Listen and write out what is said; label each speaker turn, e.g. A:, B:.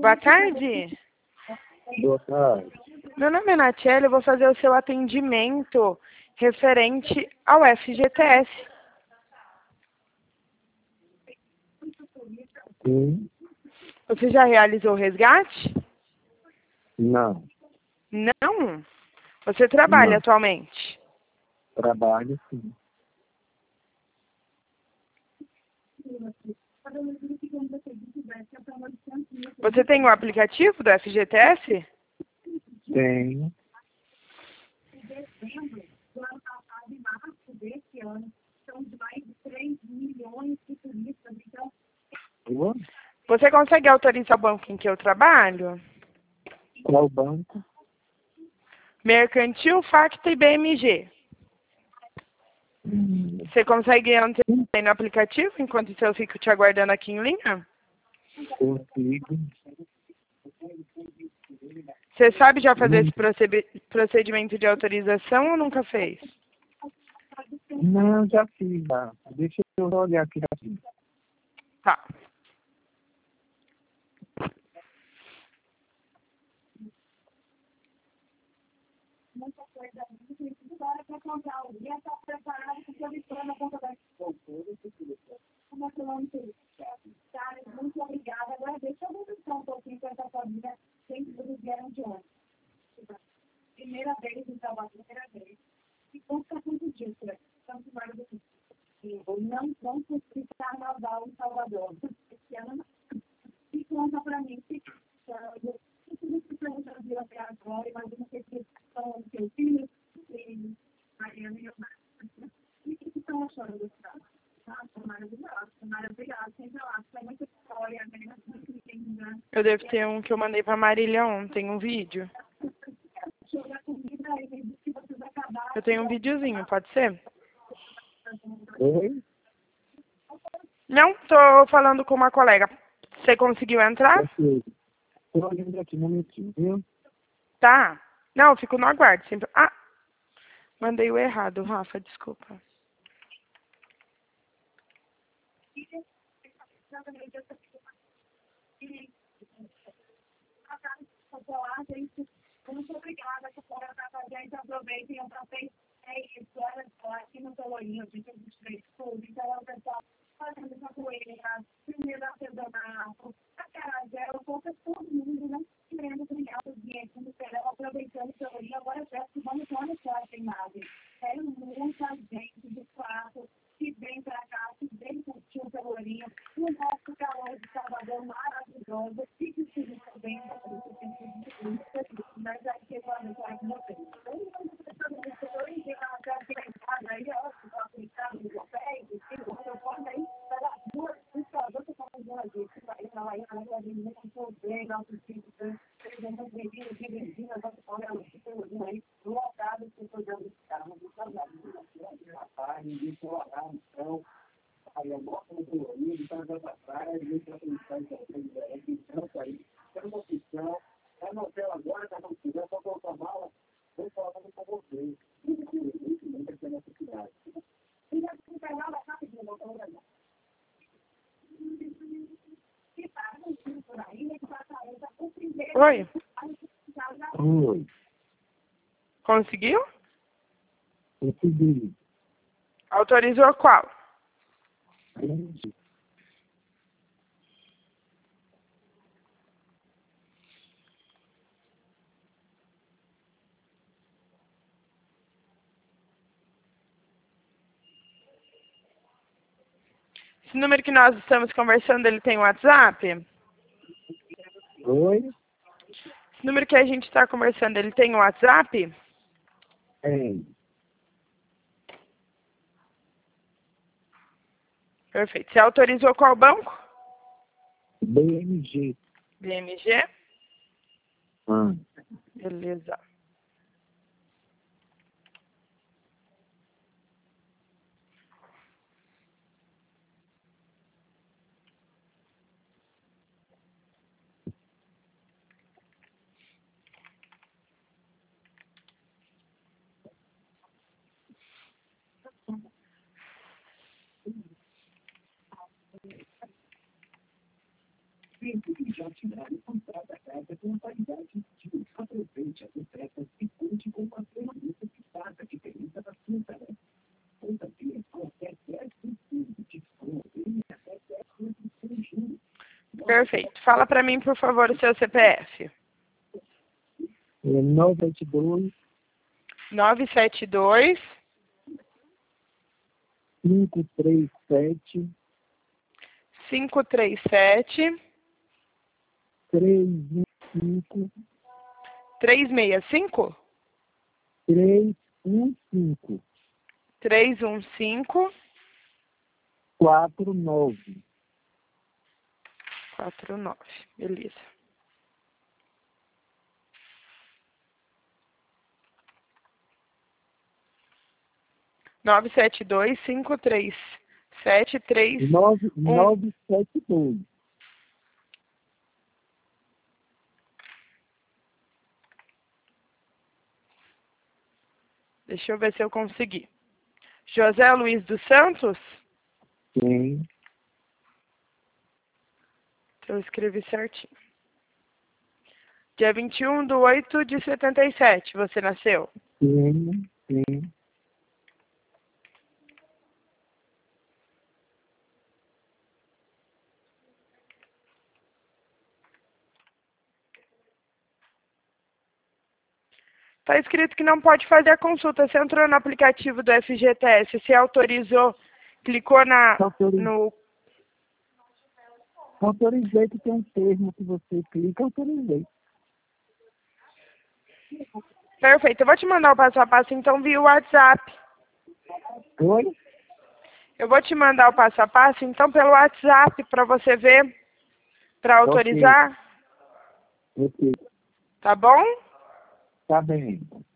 A: Boa tarde.
B: Boa tarde.
A: Meu nome é Natiele, eu vou fazer o seu atendimento referente ao FGTS.
B: Sim.
A: Você já realizou o resgate?
B: Não.
A: Não? Você trabalha
B: Não.
A: atualmente?
B: Trabalho, sim.
A: Você tem o aplicativo do FGTS?
B: Tenho. Boa.
A: Você consegue autorizar o banco em que eu trabalho?
B: Qual banco?
A: Mercantil, Facta e BMG. Você consegue entrar aí no aplicativo enquanto eu fico te aguardando aqui em linha?
B: Consigo.
A: Você sabe já fazer esse procedimento de autorização ou nunca fez?
B: Não, já fiz. Já. Deixa eu olhar aqui rapidinho.
A: Tá. Eu devo ter um que eu mandei pra Marília ontem, um vídeo. Eu tenho um videozinho, pode ser?
B: Oi?
A: Não, tô falando com uma colega. Você conseguiu entrar?
B: Ok. Estou olhando aqui um momentinho, viu?
A: Tá. Não, eu fico no aguardo sempre. Ah, mandei o errado, Rafa, desculpa. Oi,
B: Oi.
A: conseguiu?
B: Consegui.
A: Autorizou qual? Esse número que nós estamos conversando, ele tem WhatsApp?
B: Oi?
A: Esse número que a gente está conversando, ele tem WhatsApp?
B: Tem.
A: Perfeito. Você autorizou qual banco?
B: BMG.
A: BMG?
B: Ah.
A: Beleza. Perfeito. Fala para mim, por favor, o seu CPF.
B: 982
A: 972
B: 537
A: 537
B: 315
A: 365
B: 315
A: 315
B: 49.
A: 49. Beleza. Nove sete dois cinco três sete três
B: 972.
A: Deixa eu ver se eu consegui. José Luiz dos Santos?
B: Sim,
A: Eu escrevi certinho. Dia 21/8/77, você nasceu?
B: sim, sim.
A: Está escrito que não pode fazer a consulta. Você entrou no aplicativo do FGTS, se autorizou, clicou no...
B: Autorizei que tem um termo que você clica, autorizei.
A: Perfeito. Eu vou te mandar o passo a passo, então, via WhatsApp.
B: Oi?
A: Eu vou te mandar o passo a passo, então, pelo WhatsApp, para você ver, para autorizar.
B: Ok.
A: Tá bom?
B: Tá bem.